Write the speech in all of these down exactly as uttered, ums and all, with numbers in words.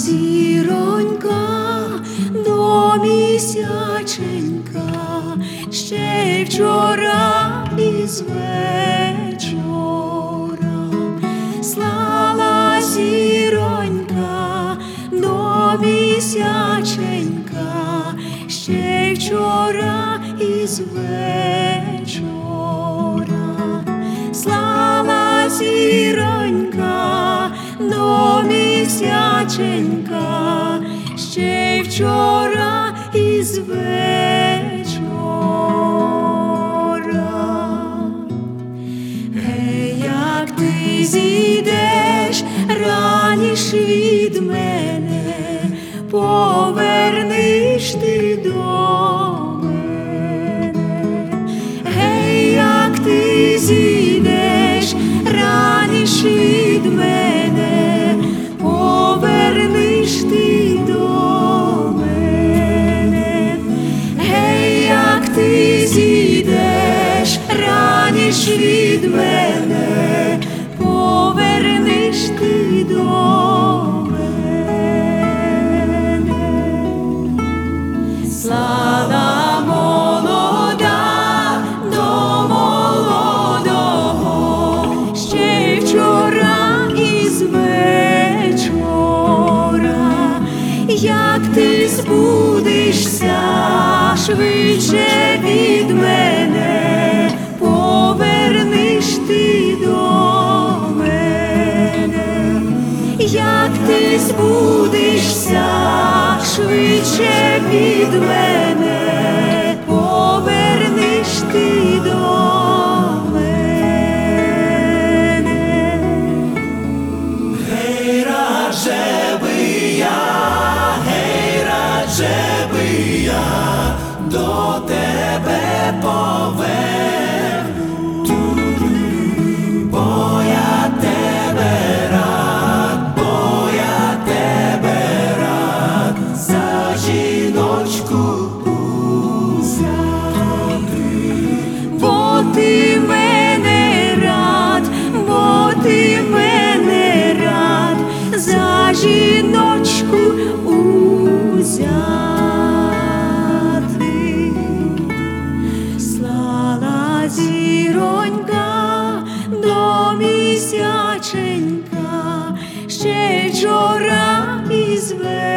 зіронька до місяченька, ще вчора із вечора. Слала зіронька до місяченька, ще вчора із вечора. Слала зіронька до місяченька, ще вчора із вечора. Гей, як ти зійдеш раніш від мене, повернеш ти до мене. Гей, як ти зійдеш раніш від мене, повернеш ти до мене. Гей, як ти зійдеш раніш від мене, повернеш ти до мене. Слава молода до молодого, ще вчора із вечора. Як ти збудешся швидше від мене, повернеш ти до мене. Як ти збудешся швидше від мене, повернеш ти до мене. Гей, радше би я, гей, радше би я до тебе поверну, бо я тебе рад, бо я тебе рад за жіночку узяти. Бо ти мене рад, бо ти мене рад за жіночку узяти. Слала зіронька до місяченька, ще вчора із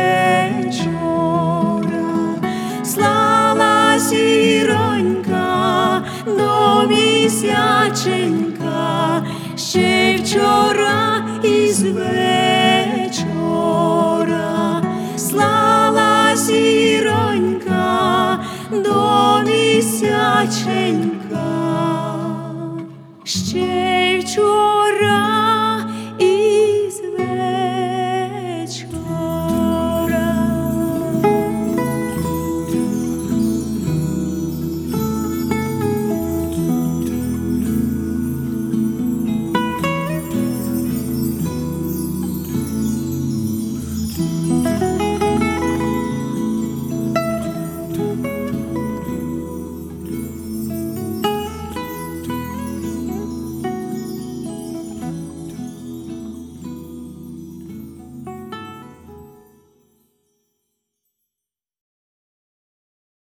вечора. Слала зіронька до місяченька, ще вчора із вечора. Слала зіронька до місяченька, ще